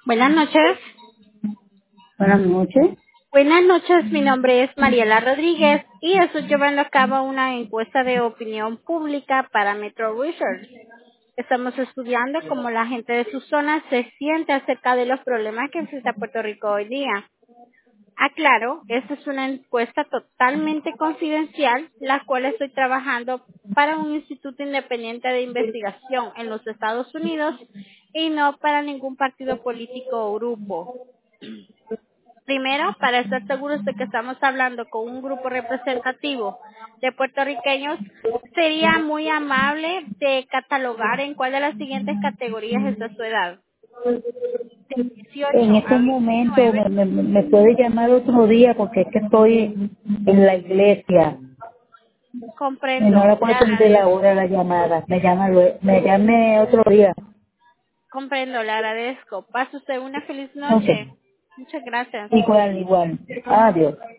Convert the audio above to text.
Buenas noches. Buenas noches. Buenas noches, mi nombre es Mariela Rodríguez y estoy llevando a cabo una encuesta de opinión pública para Metro Research. Estamos estudiando cómo la gente de su zona se siente acerca de los problemas que enfrenta Puerto Rico hoy día. Aclaro, esta es una encuesta totalmente confidencial, la cual estoy trabajando para un instituto independiente de investigación en los Estados Unidos y no para ningún partido político o grupo. Primero, para estar seguros de que estamos hablando con un grupo representativo de puertorriqueños, sería muy amable de catalogar en cuál de las siguientes categorías está su edad. De 18 En a este momento 29. me puede llamar otro día porque es que estoy en la iglesia y no Comprendo, la le puedo atender agradezco. ahora la llamada. Me llame otro día. Comprendo, le agradezco. Pase usted una feliz Ok. noche. Muchas gracias. Igual, igual. Adiós.